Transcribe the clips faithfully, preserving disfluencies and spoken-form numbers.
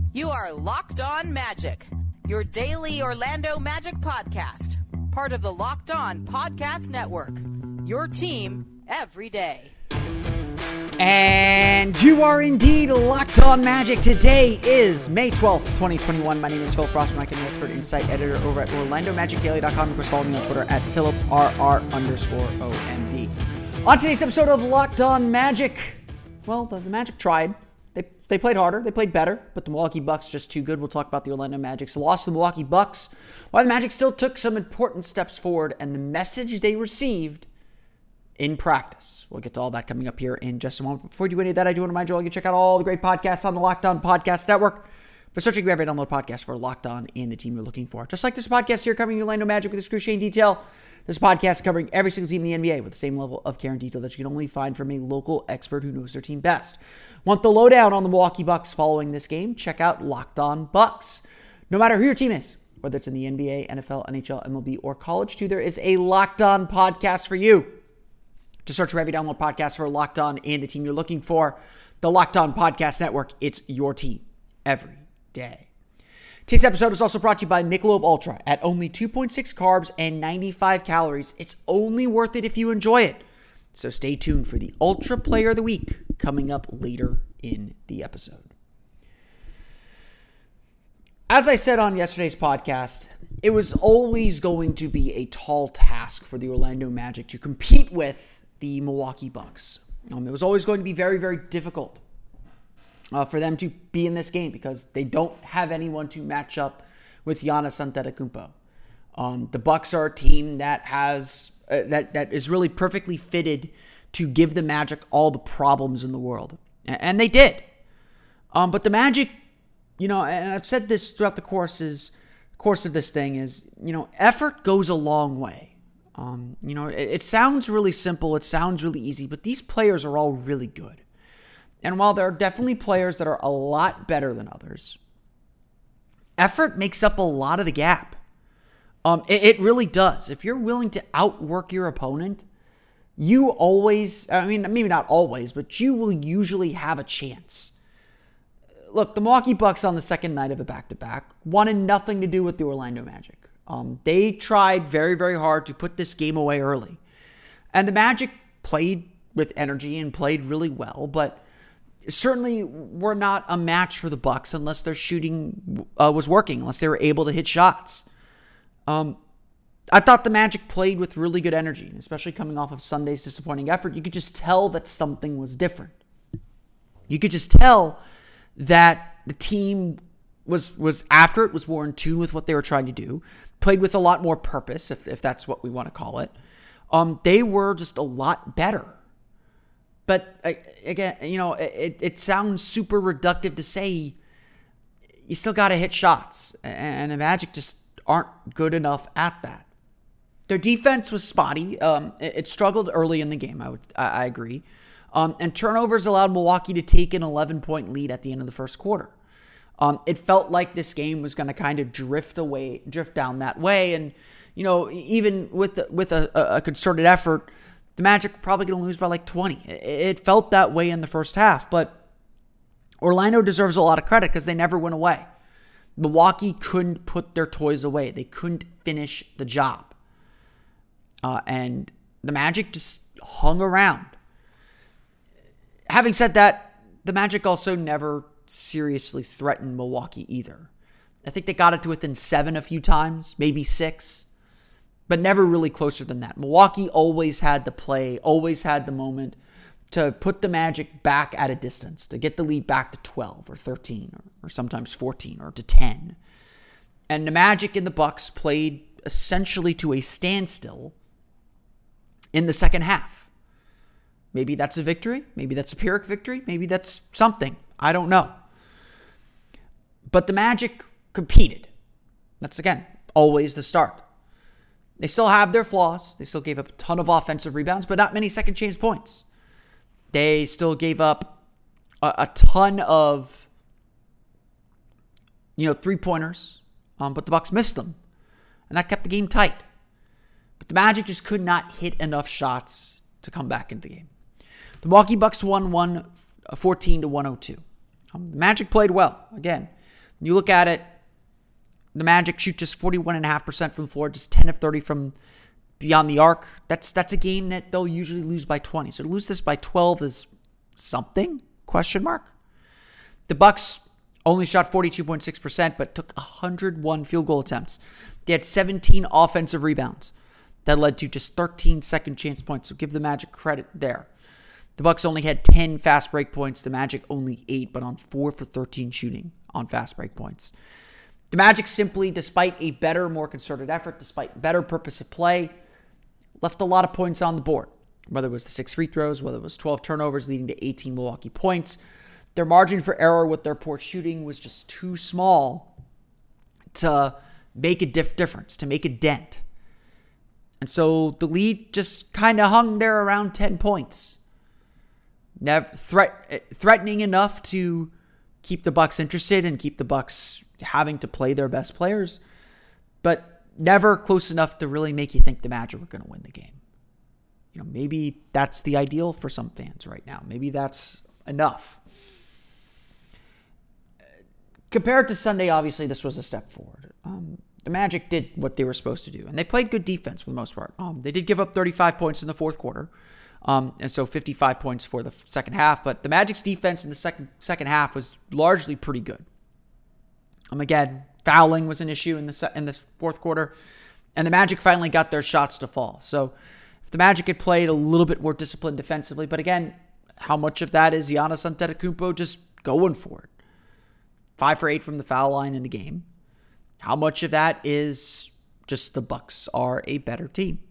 You are Locked On Magic, your daily Orlando Magic podcast, part of the Locked On Podcast Network, your team every day. And you are indeed Locked On Magic. Today is May twelfth, twenty twenty-one. My name is Philip Rossman. I'm the expert insight editor over at Orlando Magic Daily dot com. Of course, follow me on Twitter at PhilipRR underscore OMD. On today's episode of Locked On Magic, well, the, the Magic tried. They they played harder. They played better. But the Milwaukee Bucks just too good. We'll talk about the Orlando Magic's loss to the Milwaukee Bucks. Why the Magic still took some important steps forward and the message they received in practice. We'll get to all that coming up here in just a moment. Before we do any of that, I do want to remind you all you can check out all the great podcasts on the Locked On Podcast Network. By searching every download podcast for Locked On and the team you're looking for. Just like this podcast here covering the Orlando Magic with excruciating detail, this podcast covering every single team in the N B A with the same level of care and detail that you can only find from a local expert who knows their team best. Want the lowdown on the Milwaukee Bucks following this game? Check out Locked On Bucks. No matter who your team is, whether it's in the N B A, N F L, N H L, M L B, or college too, there is a Locked On podcast for you. To search for every download podcast for Locked On and the team you're looking for. The Locked On Podcast Network. It's your team every day. Today's episode is also brought to you by Michelob Ultra. At only two point six carbs and ninety-five calories, it's only worth it if you enjoy it. So stay tuned for the Ultra Player of the Week coming up later in the episode. As I said on yesterday's podcast, it was always going to be a tall task for the Orlando Magic to compete with the Milwaukee Bucks. Um, it was always going to be very, very difficult uh, for them to be in this game because they don't have anyone to match up with Giannis Antetokounmpo. Um, the Bucks are a team that has uh, that that is really perfectly fitted to give the Magic all the problems in the world, and, and they did. Um, but the Magic, you know, and I've said this throughout the courses course of this thing is, you know, effort goes a long way. Um, you know, it, it sounds really simple. It sounds really easy, but these players are all really good. And while there are definitely players that are a lot better than others, effort makes up a lot of the gap. Um, it, it really does. If you're willing to outwork your opponent, you always, I mean, maybe not always, but you will usually have a chance. Look, the Milwaukee Bucks on the second night of a back-to-back wanted nothing to do with the Orlando Magic. Um, they tried very, very hard to put this game away early. And the Magic played with energy and played really well, but certainly were not a match for the Bucks unless their shooting uh, was working, unless they were able to hit shots. Um, I thought the Magic played with really good energy, especially coming off of Sunday's disappointing effort. You could just tell that something was different. You could just tell that the team was was after it, was more in tune with what they were trying to do, played with a lot more purpose, if, if that's what we want to call it. Um, they were just a lot better. But again, you know, it, it sounds super reductive to say you still got to hit shots, and the Magic just aren't good enough at that. Their defense was spotty. Um, it, it struggled early in the game. I would, I, I agree. Um, and turnovers allowed Milwaukee to take an eleven-point lead at the end of the first quarter. Um, it felt like this game was going to kind of drift away, drift down that way. And, you know, even with the, with a, a concerted effort, the Magic were probably going to lose by like twenty. It, it felt that way in the first half. But Orlando deserves a lot of credit because they never went away. Milwaukee couldn't put their toys away. They couldn't finish the job. Uh, and the Magic just hung around. Having said that, the Magic also never seriously threatened Milwaukee either. I think they got it to within seven a few times, maybe six, but never really closer than that. Milwaukee always had the play, always had the moment to put the Magic back at a distance, to get the lead back to twelve or thirteen or, or sometimes fourteen or to ten. And the Magic and the Bucks played essentially to a standstill in the second half. Maybe that's a victory. Maybe that's a Pyrrhic victory. Maybe that's something. I don't know. But the Magic competed. That's, again, always the start. They still have their flaws. They still gave up a ton of offensive rebounds, but not many second chance points. They still gave up a, a ton of, you know, three-pointers, um, but the Bucks missed them. And that kept the game tight. But the Magic just could not hit enough shots to come back into the game. The Milwaukee Bucks won one fourteen to one oh two. Um, the Magic played well. Again, You look at it, the Magic shoot just forty-one point five percent from the floor, just ten of thirty from beyond the arc. That's that's a game that they'll usually lose by twenty. So to lose this by twelve is something? Question mark. The Bucks only shot forty-two point six percent, but took one hundred one field goal attempts. They had seventeen offensive rebounds that led to just thirteen second chance points. So give the Magic credit there. The Bucks only had ten fast break points. The Magic only eight, but on four for thirteen shooting on fast break points. The Magic simply, despite a better, more concerted effort, despite better purpose of play, left a lot of points on the board. Whether it was the six free throws, whether it was twelve turnovers leading to eighteen Milwaukee points. Their margin for error with their poor shooting was just too small to make a diff difference, to make a dent. And so the lead just kind of hung there around ten points. Never threat, threatening enough to keep the Bucks interested and keep the Bucks having to play their best players, but never close enough to really make you think the Magic were going to win the game. You know, maybe that's the ideal for some fans right now. Maybe that's enough. Compared to Sunday, obviously, this was a step forward. Um, the Magic did what they were supposed to do, and they played good defense for the most part. Um, they did give up thirty-five points in the fourth quarter, um, and so fifty-five points for the second half, but the Magic's defense in the second second half was largely pretty good. Um, again, fouling was an issue in the se- in the fourth quarter, and the Magic finally got their shots to fall. So if the Magic had played a little bit more disciplined defensively, but again, how much of that is Giannis Antetokounmpo just going for it? Five for eight from the foul line in the game. How much of that is just the Bucks are a better team?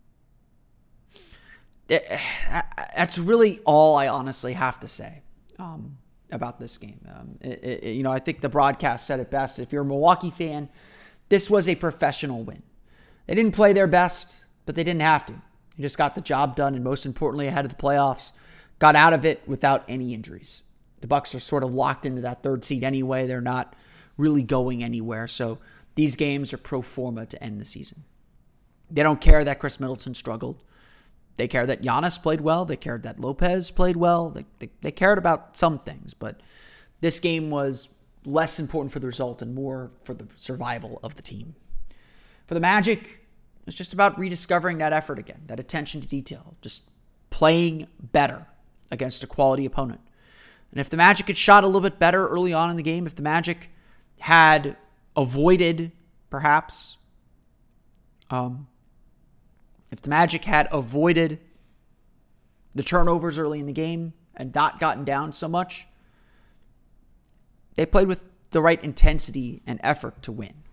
That's really all I honestly have to say um, about this game. Um, it, it, you know, I think the broadcast said it best. If you're a Milwaukee fan, this was a professional win. They didn't play their best, but they didn't have to. They just got the job done, and most importantly, ahead of the playoffs, got out of it without any injuries. The Bucks are sort of locked into that third seed anyway. They're not really going anywhere. So these games are pro forma to end the season. They don't care that Chris Middleton struggled. They care that Giannis played well. They cared that Lopez played well. They, they, they cared about some things. But this game was less important for the result and more for the survival of the team. For the Magic, it's just about rediscovering that effort again, that attention to detail, just playing better against a quality opponent. And if the Magic had shot a little bit better early on in the game, if the Magic had avoided, perhaps, um, if the Magic had avoided the turnovers early in the game and not gotten down so much, they played with the right intensity and effort to win.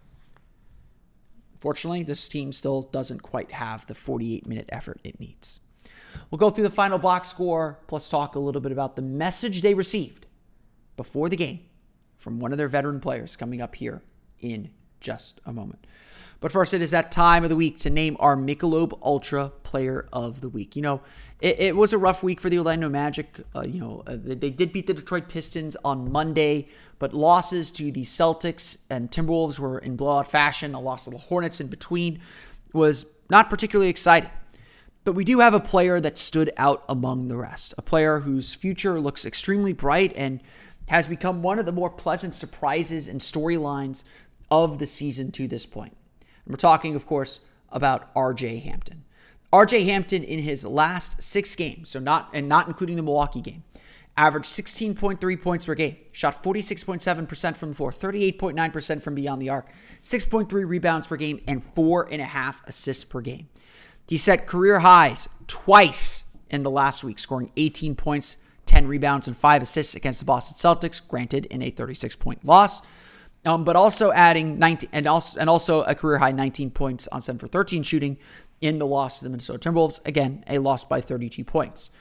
Fortunately, this team still doesn't quite have the forty-eight minute effort it needs. We'll go through the final box score, plus talk a little bit about the message they received before the game from one of their veteran players coming up here in just a moment. But first, it is that time of the week to name our Michelob Ultra Player of the Week. You know, it, it was a rough week for the Orlando Magic. Uh, you know, uh, they did beat the Detroit Pistons on Monday, but losses to the Celtics and Timberwolves were in blowout fashion. A loss to the Hornets in between was not particularly exciting. But we do have a player that stood out among the rest, a player whose future looks extremely bright and has become one of the more pleasant surprises and storylines of the season to this point. And we're talking, of course, about R J Hampton. R J Hampton in his last six games, so not and not including the Milwaukee game, averaged sixteen point three points per game, shot forty-six point seven percent from the floor, thirty-eight point nine percent from beyond the arc, six point three rebounds per game, and four and a half assists per game. He set career highs twice in the last week, scoring eighteen points, ten rebounds, and five assists against the Boston Celtics, granted in a thirty-six point loss, um, but also adding nineteen and also and also a career high nineteen points on seven for thirteen shooting in the loss to the Minnesota Timberwolves. Again, a loss by thirty-two points.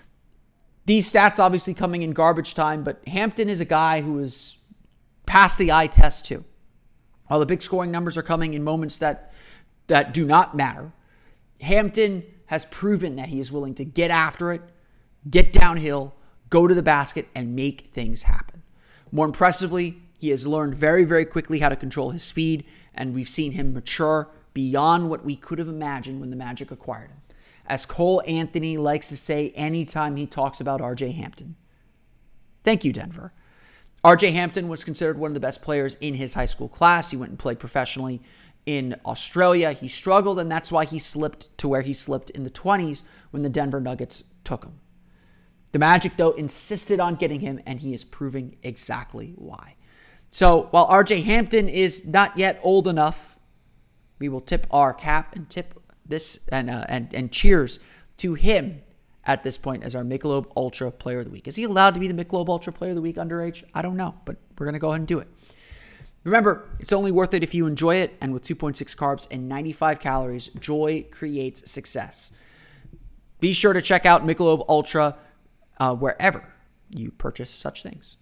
These stats obviously coming in garbage time, but Hampton is a guy who is past the eye test too. While the big scoring numbers are coming in moments that that do not matter, Hampton has proven that he is willing to get after it, get downhill, go to the basket, and make things happen. More impressively, he has learned very, very quickly how to control his speed, and we've seen him mature beyond what we could have imagined when the Magic acquired him. As Cole Anthony likes to say anytime he talks about R J Hampton, thank you, Denver. R J Hampton was considered one of the best players in his high school class. He went and played professionally in Australia. He struggled, and that's why he slipped to where he slipped in the twenties when the Denver Nuggets took him. The Magic, though, insisted on getting him, and he is proving exactly why. So while R J Hampton is not yet old enough, we will tip our cap and tip this and uh, and and cheers to him at this point as our Michelob Ultra Player of the Week. Is he allowed to be the Michelob Ultra Player of the Week underage? I don't know, but we're going to go ahead and do it. Remember, it's only worth it if you enjoy it, and with two point six carbs and ninety-five calories, joy creates success. Be sure to check out Michelob Ultra uh, wherever you purchase such things.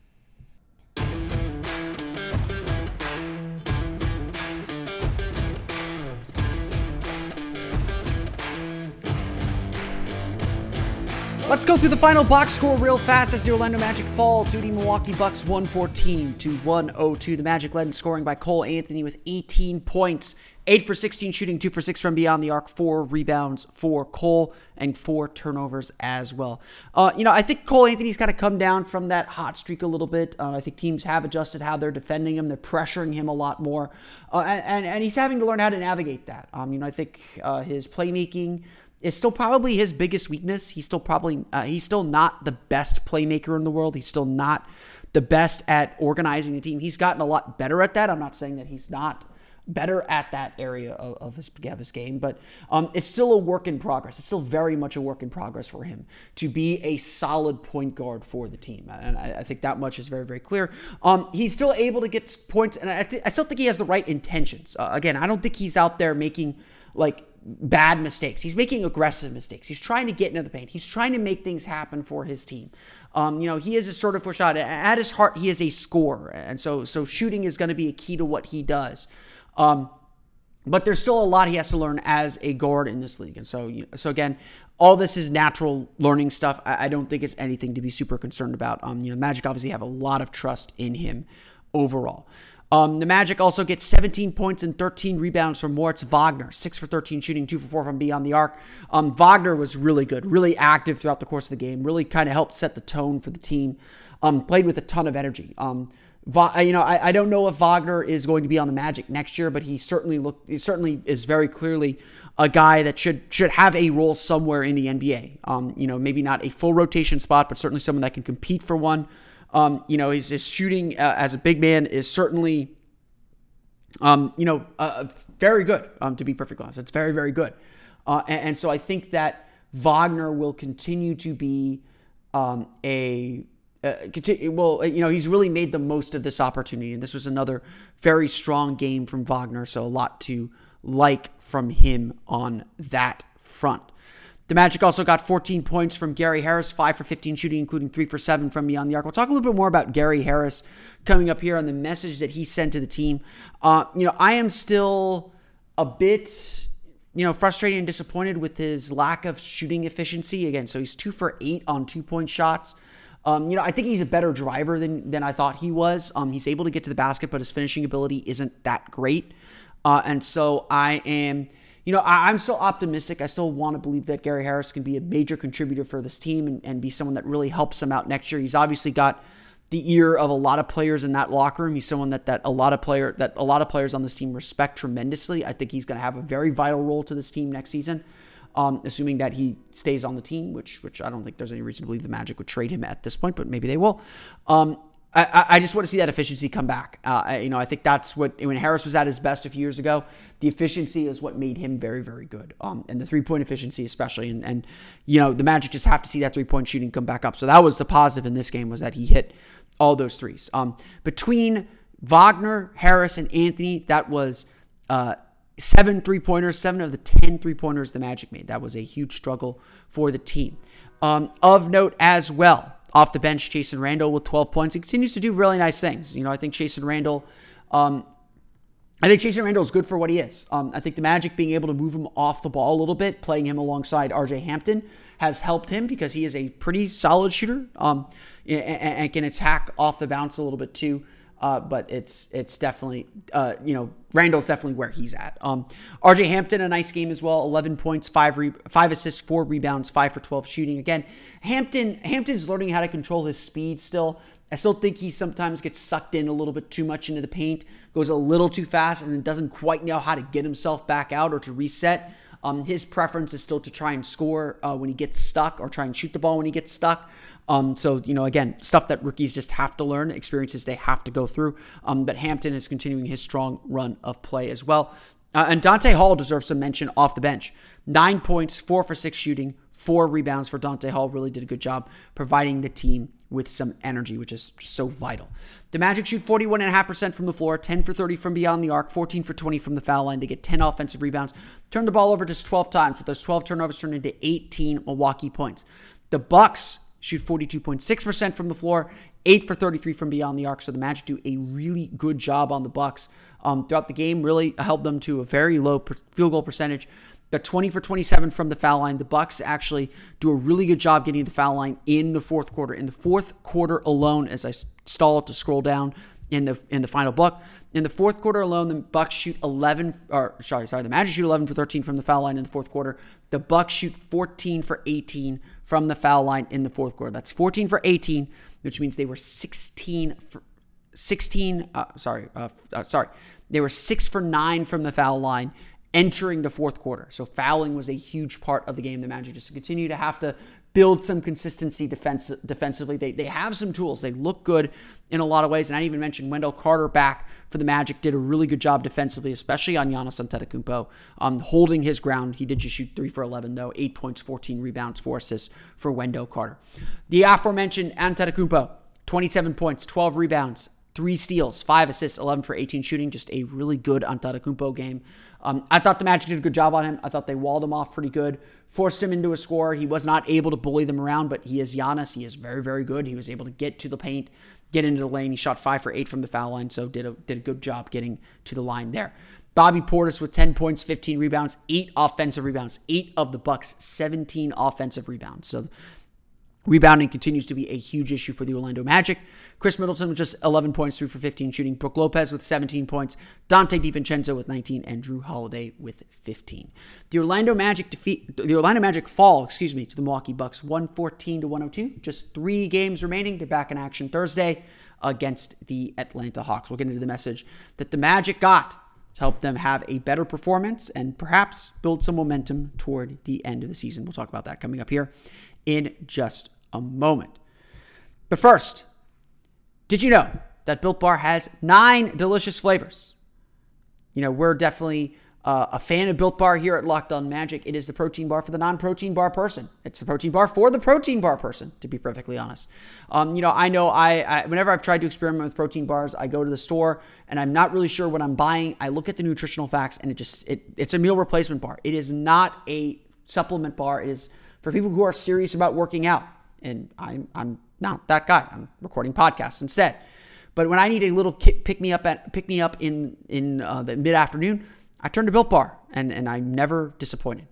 Let's go through the final box score real fast as the Orlando Magic fall to the Milwaukee Bucks one fourteen to one oh two. The Magic led in scoring by Cole Anthony with eighteen points, eight for sixteen shooting, two for six from beyond the arc, four rebounds for Cole, and four turnovers as well. Uh, you know, I think Cole Anthony's kind of come down from that hot streak a little bit. Uh, I think teams have adjusted how they're defending him. They're pressuring him a lot more. Uh, and, and, and he's having to learn how to navigate that. Um, you know, I think uh, his playmaking is still probably his biggest weakness. He's still probably, uh, he's still not the best playmaker in the world. He's still not the best at organizing the team. He's gotten a lot better at that. I'm not saying that he's not better at that area of, of, his, of his game, but um, it's still a work in progress. It's still very much a work in progress for him to be a solid point guard for the team. And I, I think that much is very, very clear. Um, he's still able to get points, and I, th- I still think he has the right intentions. Uh, again, I don't think he's out there making like bad mistakes. He's making aggressive mistakes. He's trying to get into the paint. He's trying to make things happen for his team. Um, you know, he is a sort of for shot. At his heart, he is a scorer. And so, so shooting is going to be a key to what he does. Um, but there's still a lot he has to learn as a guard in this league. And so, so again, all this is natural learning stuff. I, I don't think it's anything to be super concerned about. Um, you know, Magic obviously have a lot of trust in him overall. Um, the Magic also get seventeen points and thirteen rebounds from Moritz Wagner, six for thirteen shooting, two for four from beyond the arc. Um, Wagner was really good, really active throughout the course of the game, really kind of helped set the tone for the team, um, played with a ton of energy. Um, Va- you know, I, I don't know if Wagner is going to be on the Magic next year, but he certainly look, he certainly is very clearly a guy that should should have a role somewhere in the N B A. Um, you know, maybe not a full rotation spot, but certainly someone that can compete for one. Um, you know, his, his shooting uh, as a big man is certainly, um, you know, uh, very good, um, to be perfectly honest. It's very, very good. Uh, and, and so I think that Wagner will continue to be um, a, uh, continue, well, you know, he's really made the most of this opportunity. And this was another very strong game from Wagner. So a lot to like from him on that front. The Magic also got fourteen points from Gary Harris, five for fifteen shooting, including three for seven from beyond the arc. We'll talk a little bit more about Gary Harris coming up here on the message that he sent to the team. Uh, you know, I am still a bit, you know, frustrated and disappointed with his lack of shooting efficiency. Again, so he's two for eight on two-point shots. Um, you know, I think he's a better driver than, than I thought he was. Um, he's able to get to the basket, but his finishing ability isn't that great. Uh, and so I am... You know, I, I'm still optimistic. I still want to believe that Gary Harris can be a major contributor for this team and, and be someone that really helps them out next year. He's obviously got the ear of a lot of players in that locker room. He's someone that that a lot of player that a lot of players on this team respect tremendously. I think he's going to have a very vital role to this team next season, um, assuming that he stays on the team, which which I don't think there's any reason to believe the Magic would trade him at this point, but maybe they will. Um, I, I just want to see that efficiency come back. Uh, I, you know, I think that's what, when Harris was at his best a few years ago, the efficiency is what made him very, very good. Um, and the three-point efficiency especially. And, and, you know, the Magic just have to see that three-point shooting come back up. So that was the positive in this game, was that he hit all those threes. Um, between Wagner, Harris, and Anthony, that was uh, seven three-pointers, seven of the ten three-pointers the Magic made. That was a huge struggle for the team. Um, of note as well, off the bench, Chasson Randle with twelve points. He continues to do really nice things. You know, I think Chasson Randle, um, I think Chasson Randle is good for what he is. Um, I think the Magic being able to move him off the ball a little bit, playing him alongside R J Hampton, has helped him because he is a pretty solid shooter um, and, and can attack off the bounce a little bit too. Uh, but it's it's definitely, uh, you know, Randall's definitely where he's at. Um, R J Hampton, a nice game as well. eleven points, five re- five assists, four rebounds, five for twelve shooting. Again, Hampton Hampton's learning how to control his speed still. I still think he sometimes gets sucked in a little bit too much into the paint, goes a little too fast, and then doesn't quite know how to get himself back out or to reset. Um, his preference is still to try and score uh, when he gets stuck, or try and shoot the ball when he gets stuck. Um, so, you know, again, stuff that rookies just have to learn, experiences they have to go through. Um, but Hampton is continuing his strong run of play as well. Uh, and Dante Hall deserves some mention off the bench. Nine points, four for six shooting, four rebounds for Dante Hall. Really did a good job providing the team with some energy, which is so vital. The Magic shoot forty-one point five percent from the floor, ten for thirty from beyond the arc, fourteen for twenty from the foul line. They get ten offensive rebounds, turn the ball over just twelve times, with those twelve turnovers turned into eighteen Milwaukee points. The Bucks shoot forty-two point six percent from the floor, eight for thirty-three from beyond the arc. So the Magic do a really good job on the Bucks um, throughout the game, really held them to a very low per- field goal percentage. But twenty for twenty-seven from the foul line. The Bucks actually do a really good job getting the foul line in the fourth quarter. In the fourth quarter alone, as I stall to scroll down in the in the final book, in the fourth quarter alone, the Bucks shoot eleven. Or sorry, sorry, the Magic shoot eleven for thirteen from the foul line in the fourth quarter. The Bucks shoot fourteen for eighteen from the foul line in the fourth quarter. That's fourteen for eighteen, which means they were sixteen for sixteen. Uh, sorry, uh, uh, sorry, they were six for nine from the foul line entering the fourth quarter. So fouling was a huge part of the game. The Magic just continue to have to build some consistency defense, defensively. They they have some tools. They look good in a lot of ways. And I even mentioned Wendell Carter back for the Magic did a really good job defensively, especially on Giannis Antetokounmpo, um, holding his ground. He did just shoot three for eleven, though. Eight points, fourteen rebounds, four assists for Wendell Carter. The aforementioned Antetokounmpo, twenty-seven points, twelve rebounds, three steals, five assists, eleven for eighteen shooting. Just a really good Antetokounmpo game. Um, I thought the Magic did a good job on him. I thought they walled him off pretty good, forced him into a score. He was not able to bully them around, but he is Giannis. He is very, very good. He was able to get to the paint, get into the lane. He shot five for eight from the foul line, so did a, did a good job getting to the line there. Bobby Portis with ten points, fifteen rebounds, eight offensive rebounds, eight of the Bucks, seventeen offensive rebounds. So rebounding continues to be a huge issue for the Orlando Magic. Chris Middleton with just eleven points, three for fifteen shooting. Brook Lopez with seventeen points. Dante DiVincenzo with nineteen. And Drew Holiday with fifteen. The Orlando Magic defeat, the Orlando Magic fall, excuse me, to the Milwaukee Bucks, one fourteen to one oh two. Just three games remaining. They're back in action Thursday against the Atlanta Hawks. We'll get into the message that the Magic got to help them have a better performance and perhaps build some momentum toward the end of the season. We'll talk about that coming up here in just a moment. But first, did you know that Built Bar has nine delicious flavors? You know, we're definitely uh, a fan of Built Bar here at Locked On Magic. It is the protein bar for the non-protein bar person. It's the protein bar for the protein bar person, to be perfectly honest. Um, you know, I know I, I whenever I've tried to experiment with protein bars, I go to the store and I'm not really sure what I'm buying. I look at the nutritional facts and it just, it, it's a meal replacement bar. It is not a supplement bar. It is for people who are serious about working out. And I'm I'm not that guy. I'm recording podcasts instead. But when I need a little kick, pick me up at pick me up in in uh, the mid afternoon, I turn to Built Bar, and and I'm never disappointed.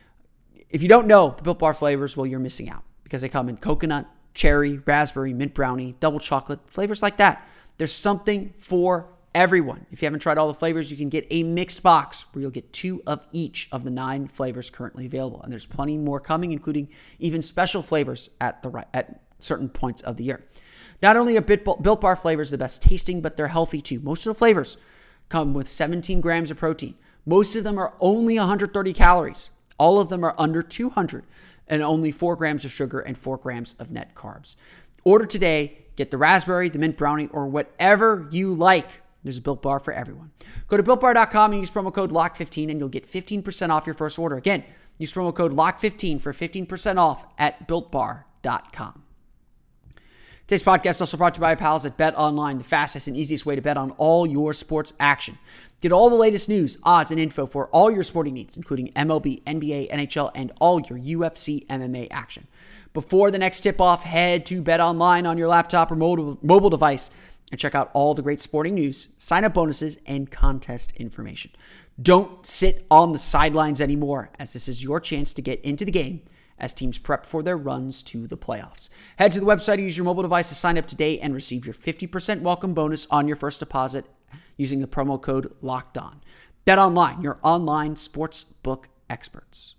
If you don't know the Built Bar flavors, well, you're missing out because they come in coconut, cherry, raspberry, mint brownie, double chocolate, flavors like that. There's something for everyone. If you haven't tried all the flavors, you can get a mixed box where you'll get two of each of the nine flavors currently available. And there's plenty more coming, including even special flavors at the right, at certain points of the year. Not only are Built Bar flavors the best tasting, but they're healthy too. Most of the flavors come with seventeen grams of protein. Most of them are only one hundred thirty calories. All of them are under two hundred and only four grams of sugar and four grams of net carbs. Order today. Get the raspberry, the mint brownie, or whatever you like. There's a Built Bar for everyone. Go to built bar dot com and use promo code lock fifteen and you'll get fifteen percent off your first order. Again, use promo code lock fifteen for fifteen percent off at built bar dot com. Today's podcast is also brought to you by our pals at BetOnline, the fastest and easiest way to bet on all your sports action. Get all the latest news, odds, and info for all your sporting needs, including M L B, N B A, N H L, and all your U F C M M A action. Before the next tip-off, head to BetOnline on your laptop or mobile device and check out all the great sporting news, sign-up bonuses, and contest information. Don't sit on the sidelines anymore, as this is your chance to get into the game as teams prep for their runs to the playoffs. Head to the website or use your mobile device to sign up today and receive your fifty percent welcome bonus on your first deposit using the promo code LOCKEDON. BetOnline, your online sportsbook experts.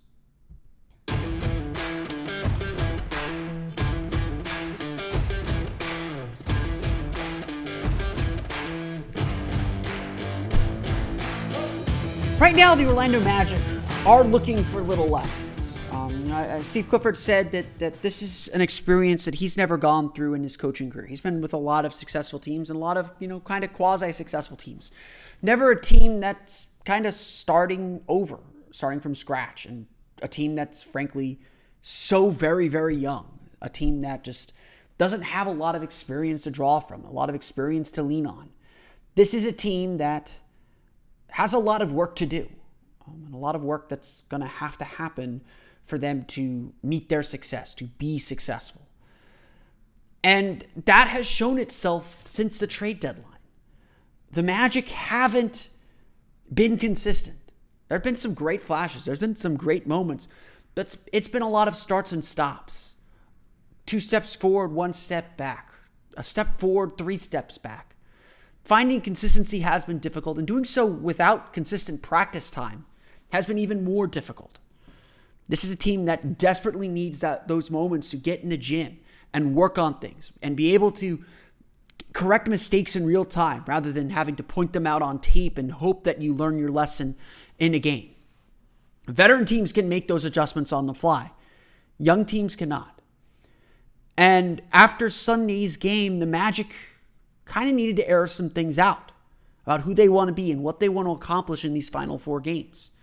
Right now, the Orlando Magic are looking for little lessons. Um, you know, Steve Clifford said that that this is an experience that he's never gone through in his coaching career. He's been with a lot of successful teams and a lot of, you know, kind of quasi-successful teams. Never a team that's kind of starting over, starting from scratch, and a team that's frankly so very, very young. A team that just doesn't have a lot of experience to draw from, a lot of experience to lean on. This is a team that has a lot of work to do, um, and a lot of work that's going to have to happen for them to meet their success, to be successful. And that has shown itself since the trade deadline. The Magic haven't been consistent. There have been some great flashes. There's been some great moments, but it's been a lot of starts and stops. Two steps forward, one step back. A step forward, three steps back. Finding consistency has been difficult, and doing so without consistent practice time has been even more difficult. This is a team that desperately needs that those moments to get in the gym and work on things and be able to correct mistakes in real time rather than having to point them out on tape and hope that you learn your lesson in a game. Veteran teams can make those adjustments on the fly. Young teams cannot. And after Sunday's game, the Magic kind of needed to air some things out about who they want to be and what they want to accomplish in these final four games.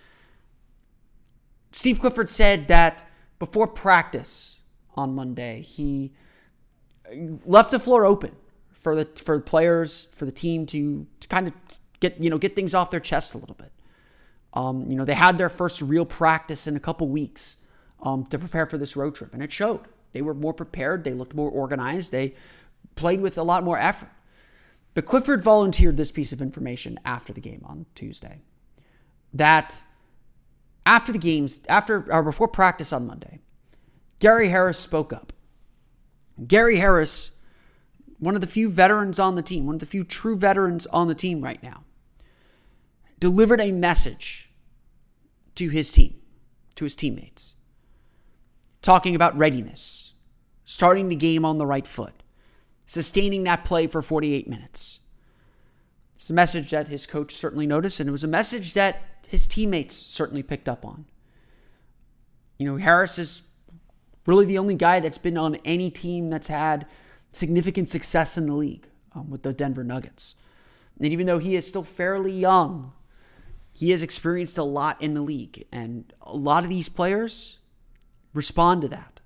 Steve Clifford said that before practice on Monday, he left the floor open for the for players, for the team to, to kind of get you know get things off their chest a little bit. Um, you know, they had their first real practice in a couple weeks um, to prepare for this road trip, and it showed. They were more prepared. They looked more organized. They played with a lot more effort. But Clifford volunteered this piece of information after the game on Tuesday. That after the games, after or before practice on Monday, Gary Harris spoke up. Gary Harris, one of the few veterans on the team, one of the few true veterans on the team right now, delivered a message to his team, to his teammates, talking about readiness, starting the game on the right foot, sustaining that play for forty-eight minutes. It's a message that his coach certainly noticed, and it was a message that his teammates certainly picked up on. You know, Harris is really the only guy that's been on any team that's had significant success in the league um, with the Denver Nuggets. And even though he is still fairly young, he has experienced a lot in the league, and a lot of these players respond to that.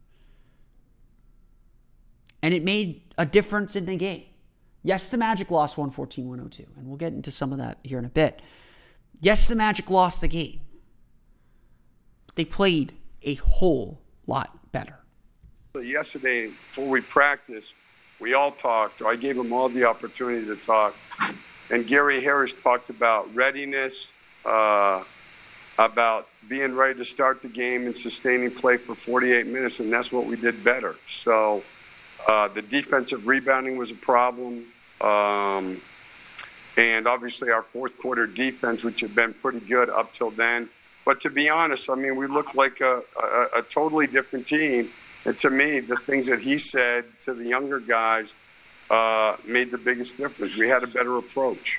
And it made a difference in the game. Yes, the Magic lost one fourteen to one oh two, and we'll get into some of that here in a bit. Yes, the Magic lost the game, but they played a whole lot better. Yesterday, before we practiced, we all talked, or I gave them all the opportunity to talk, and Gary Harris talked about readiness, uh, about being ready to start the game and sustaining play for forty-eight minutes, and that's what we did better. So uh, the defensive rebounding was a problem, um, and obviously our fourth quarter defense, which had been pretty good up till then. But to be honest, I mean, we looked like a, a, a totally different team. And to me, the things that he said to the younger guys uh, made the biggest difference. We had a better approach.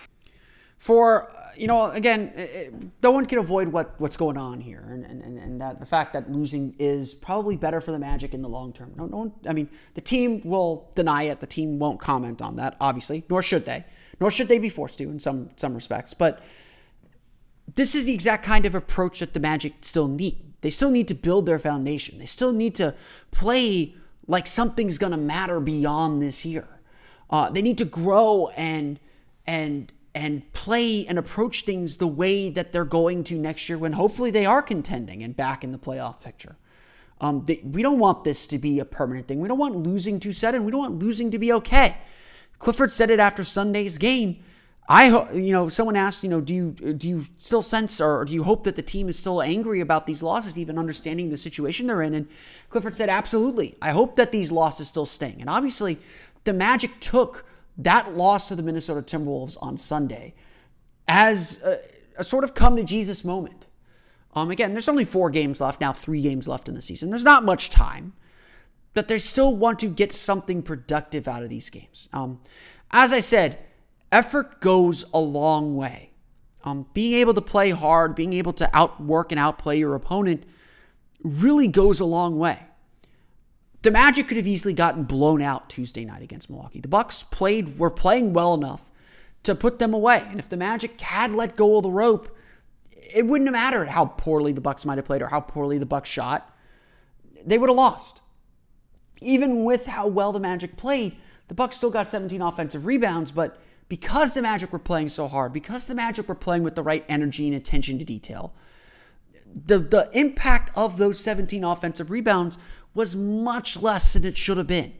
For, you know, again, no one can avoid what, what's going on here. And, and, and that the fact that losing is probably better for the Magic in the long term. No, no one, I mean, the team will deny it. The team won't comment on that, obviously, nor should they. Nor should they be forced to in some some respects. But this is the exact kind of approach that the Magic still need. They still need to build their foundation. They still need to play like something's going to matter beyond this year. Uh, they need to grow and and and play and approach things the way that they're going to next year when hopefully they are contending and back in the playoff picture. Um, they, we don't want this to be a permanent thing. We don't want losing to set in. We don't want losing to be okay. Clifford said it after Sunday's game. I, you know, someone asked, you know, do you do you still sense or do you hope that the team is still angry about these losses, even understanding the situation they're in? And Clifford said, absolutely. I hope that these losses still sting. And obviously, the Magic took that loss to the Minnesota Timberwolves on Sunday as a, a sort of come-to-Jesus moment. Um, again, there's only four games left, now three games left in the season. There's not much time, but they still want to get something productive out of these games. Um, as I said, effort goes a long way. Um, being able to play hard, being able to outwork and outplay your opponent really goes a long way. The Magic could have easily gotten blown out Tuesday night against Milwaukee. The Bucks played, were playing well enough to put them away. And if the Magic had let go of the rope, it wouldn't have mattered how poorly the Bucks might have played or how poorly the Bucks shot. They would have lost. Even with how well the Magic played, the Bucks still got seventeen offensive rebounds, but because the Magic were playing so hard, because the Magic were playing with the right energy and attention to detail, the, the impact of those seventeen offensive rebounds was much less than it should have been.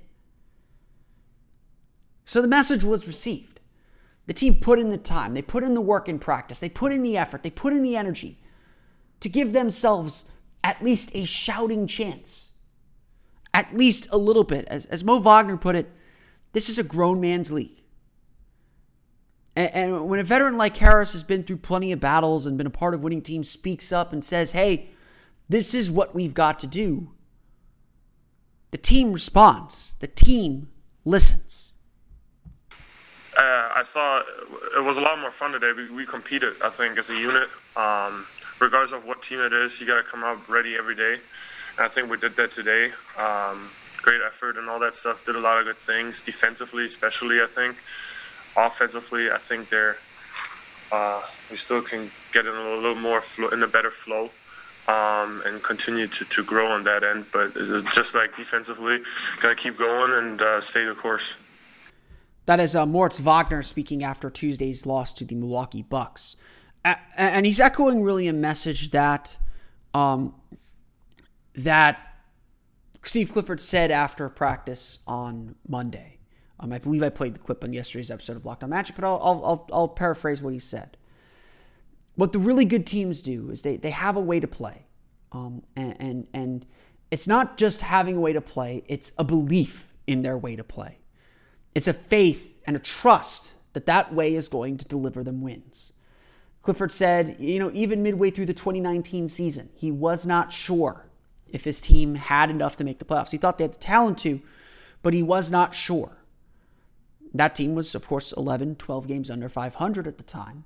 So the message was received. The team put in the time. They put in the work in practice. They put in the effort. They put in the energy to give themselves at least a shouting chance. At least a little bit. As, as Mo Wagner put it, this is a grown man's league. And, and when a veteran like Harris has been through plenty of battles and been a part of winning teams speaks up and says, hey, this is what we've got to do, the team responds. The team listens. Uh, I thought it was a lot more fun today. We, we competed, I think, as a unit. Um, regardless of what team it is, you got to come out ready every day. And I think we did that today. Um, great effort and all that stuff. Did a lot of good things. Defensively, especially, I think. Offensively, I think they're, uh, we still can get in a little more flow, in a better flow. Um, and continue to, to grow on that end. But it's just like defensively, got to keep going and uh, stay the course. That is uh, Moritz Wagner speaking after Tuesday's loss to the Milwaukee Bucks. A- and he's echoing really a message that um, that Steve Clifford said after practice on Monday. Um, I believe I played the clip on yesterday's episode of Locked On Magic, but I'll, I'll, I'll, I'll paraphrase what he said. What the really good teams do is they, they have a way to play. Um, and, and, and it's not just having a way to play, it's a belief in their way to play. It's a faith and a trust that that way is going to deliver them wins. Clifford said, you know, even midway through the twenty nineteen season, he was not sure if his team had enough to make the playoffs. He thought they had the talent to, but he was not sure. That team was, of course, eleven, twelve games under five hundred at the time.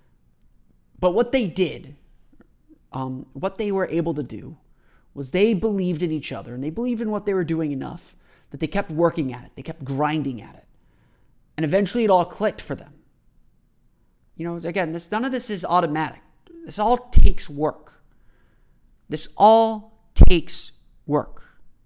But what they did, um, what they were able to do, was they believed in each other and they believed in what they were doing enough that they kept working at it. They kept grinding at it. And eventually it all clicked for them. You know, again, this none of this is automatic. This all takes work. This all takes work.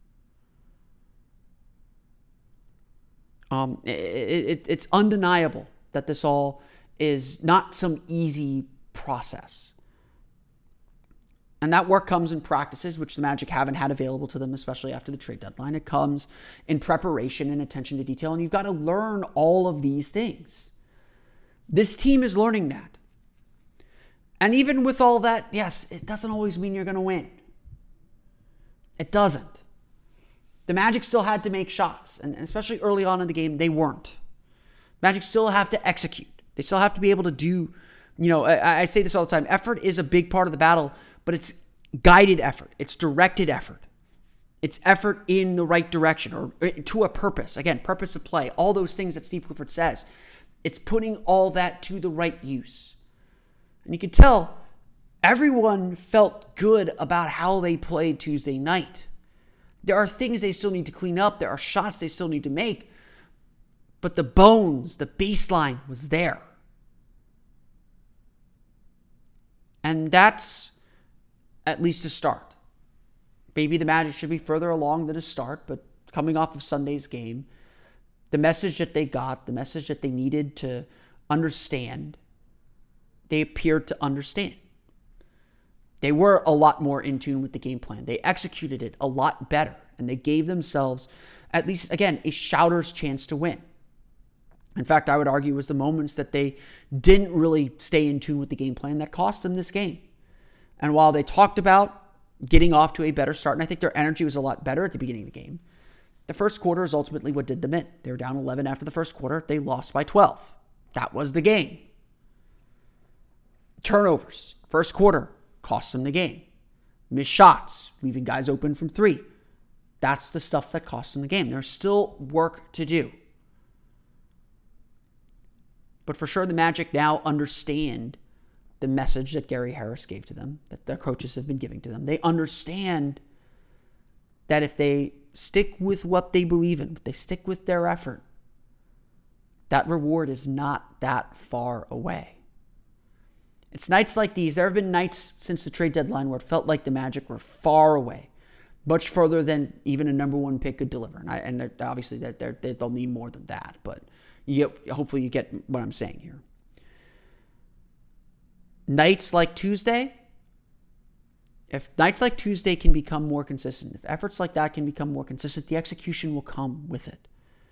Um, it, it, it's undeniable that this all is not some easy process. And that work comes in practices, which the Magic haven't had available to them, especially after the trade deadline. It comes in preparation and attention to detail, and you've got to learn all of these things. This team is learning that. And even with all that, yes, it doesn't always mean you're going to win. It doesn't. The Magic still had to make shots, and especially early on in the game, they weren't. Magic still have to execute. They still have to be able to do, you know, I, I say this all the time, effort is a big part of the battle, but it's guided effort. It's directed effort. It's effort in the right direction or to a purpose. Again, purpose of play, all those things that Steve Clifford says. It's putting all that to the right use. And you can tell everyone felt good about how they played Tuesday night. There are things they still need to clean up. There are shots they still need to make. But the bones, the baseline was there. And that's at least a start. Maybe the Magic should be further along than a start, but coming off of Sunday's game, the message that they got, the message that they needed to understand, they appeared to understand. They were a lot more in tune with the game plan. They executed it a lot better, and they gave themselves, at least, again, a shouter's chance to win. In fact, I would argue it was the moments that they didn't really stay in tune with the game plan that cost them this game. And while they talked about getting off to a better start, and I think their energy was a lot better at the beginning of the game, the first quarter is ultimately what did them in. They were down eleven after the first quarter. They lost by twelve. That was the game. Turnovers, first quarter, cost them the game. Missed shots, leaving guys open from three. That's the stuff that cost them the game. There's still work to do. But for sure, the Magic now understand the message that Gary Harris gave to them, that their coaches have been giving to them. They understand that if they stick with what they believe in, if they stick with their effort, that reward is not that far away. It's nights like these. There have been nights since the trade deadline where it felt like the Magic were far away, much further than even a number one pick could deliver. And, I, and obviously they're, they're, they'll need more than that, but you get, hopefully you get what I'm saying here. Nights like Tuesday, if nights like Tuesday can become more consistent, if efforts like that can become more consistent, the execution will come with it.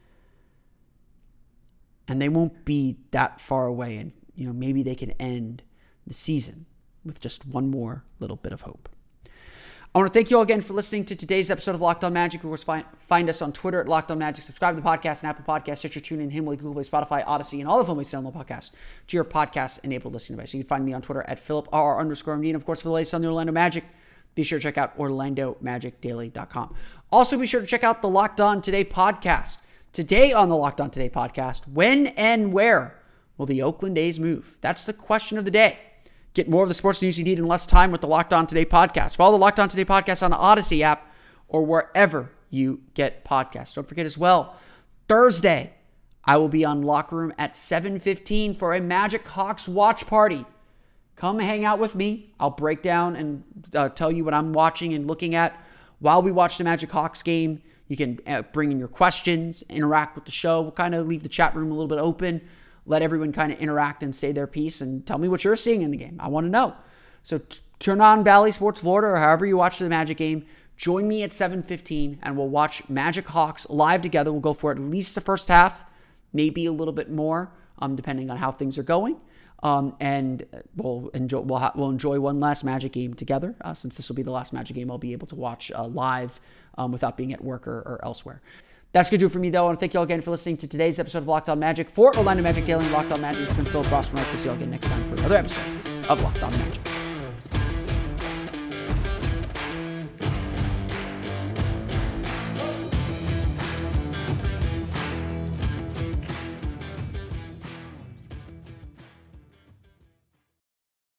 And they won't be that far away. And, you know, maybe they can end the season with just one more little bit of hope. I want to thank you all again for listening to today's episode of Locked On Magic. Of course, find, find us on Twitter at Locked On Magic. Subscribe to the podcast on Apple Podcasts, Stitcher, TuneIn, Himalaya, Google Play, Spotify, Odyssey, and all the filmmakes on the podcast to your podcast-enabled listening device. You can find me on Twitter at Philip R underscore M D. And of course, for the latest on the Orlando Magic, be sure to check out Orlando Magic Daily dot com. Also, be sure to check out the Locked On Today podcast. Today on the Locked On Today podcast, when and where will the Oakland A's move? That's the question of the day. Get more of the sports news you need in less time with the Locked On Today podcast. Follow the Locked On Today podcast on the Odyssey app or wherever you get podcasts. Don't forget as well, Thursday, I will be on Locker Room at seven fifteen for a Magic Hawks watch party. Come hang out with me. I'll break down and uh, tell you what I'm watching and looking at while we watch the Magic Hawks game. You can uh, bring in your questions, interact with the show. We'll kind of leave the chat room a little bit open. Let everyone kind of interact and say their piece and tell me what you're seeing in the game. I want to know. So t- turn on Bally Sports Florida or however you watch the Magic game. Join me at seven fifteen and we'll watch Magic Hawks live together. We'll go for at least the first half, maybe a little bit more, um, depending on how things are going. Um, and we'll enjoy we'll, ha- we'll enjoy one last Magic game together, uh, since this will be the last Magic game I'll be able to watch uh, live um, without being at work or, or elsewhere. That's going to do it for me, though. I want to thank you all again for listening to today's episode of Locked On Magic. For Orlando Magic Daily and Locked On Magic, it's been Philip Rossman. We'll see you all again next time for another episode of Locked On Magic.